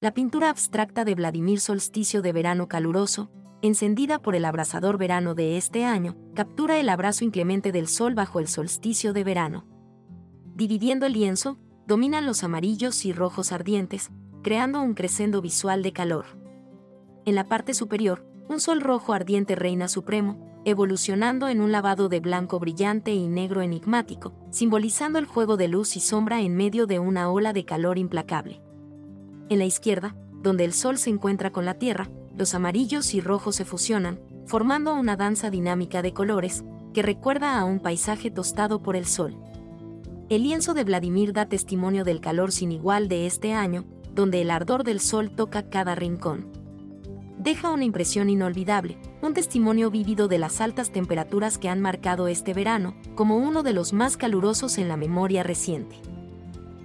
La pintura abstracta de Vladimir Solsticio de verano caluroso, encendida por el abrasador verano de este año, captura el abrazo inclemente del sol bajo el solsticio de verano. Dividiendo el lienzo, dominan los amarillos y rojos ardientes, creando un crescendo visual de calor. En la parte superior, un sol rojo ardiente reina supremo, evolucionando en un lavado de blanco brillante y negro enigmático, simbolizando el juego de luz y sombra en medio de una ola de calor implacable. En la izquierda, donde el sol se encuentra con la tierra, los amarillos y rojos se fusionan, formando una danza dinámica de colores, que recuerda a un paisaje tostado por el sol. El lienzo de Vladimir da testimonio del calor sin igual de este año, donde el ardor del sol toca cada rincón. Deja una impresión inolvidable, un testimonio vívido de las altas temperaturas que han marcado este verano, como uno de los más calurosos en la memoria reciente.